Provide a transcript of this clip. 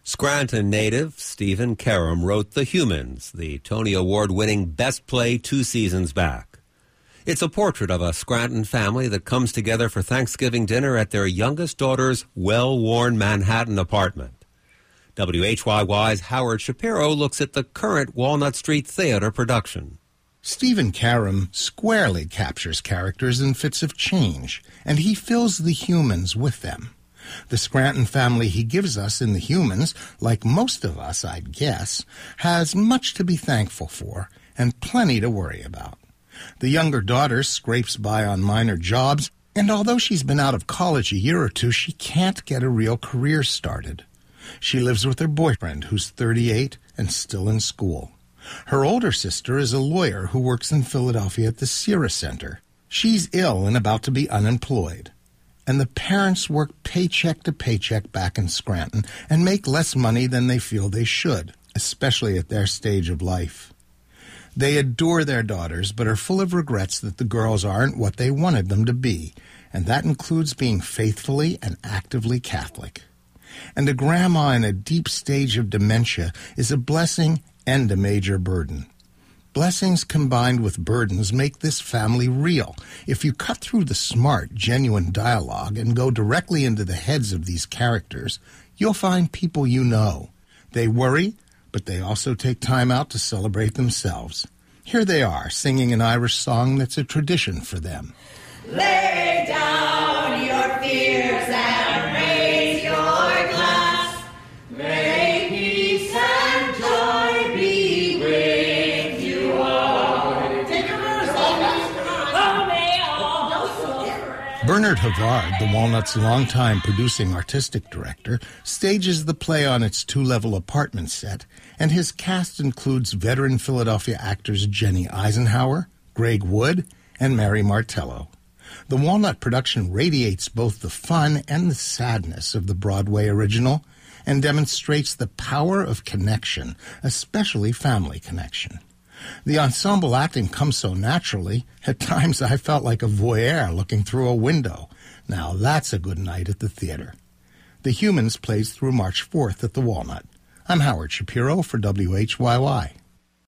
Scranton native Stephen Karam wrote The Humans, the Tony Award-winning best play 2 seasons back. It's a portrait of a Scranton family that comes together for Thanksgiving dinner at their youngest daughter's well-worn Manhattan apartment. WHYY's Howard Shapiro looks at the current Walnut Street Theater production. Stephen Karam squarely captures characters in fits of change, and he fills the humans with them. The Scranton family he gives us in The Humans, like most of us, I'd guess, has much to be thankful for and plenty to worry about. The younger daughter scrapes by on minor jobs, and although she's been out of college a year or two, she can't get a real career started. She lives with her boyfriend, who's 38 and still in school. Her older sister is a lawyer who works in Philadelphia at the Cira Center. She's ill and about to be unemployed. And the parents work paycheck to paycheck back in Scranton and make less money than they feel they should, especially at their stage of life. They adore their daughters, but are full of regrets that the girls aren't what they wanted them to be, and that includes being faithfully and actively Catholic. And a grandma in a deep stage of dementia is a blessing and a major burden. Blessings combined with burdens make this family real. If you cut through the smart, genuine dialogue and go directly into the heads of these characters, you'll find people you know. They worry, but they also take time out to celebrate themselves. Here they are, singing an Irish song that's a tradition for them. Lay down your fears and raise your glass. May peace and joy be with you all. Bernard Havard, the Walnut's longtime producing artistic director, stages the play on its 2-level apartment set, and his cast includes veteran Philadelphia actors Jenny Eisenhower, Greg Wood, and Mary Martello. The Walnut production radiates both the fun and the sadness of the Broadway original and demonstrates the power of connection, especially family connection. The ensemble acting comes so naturally, at times I felt like a voyeur looking through a window. Now that's a good night at the theater. The Humans plays through March 4th at the Walnut. I'm Howard Shapiro for WHYY.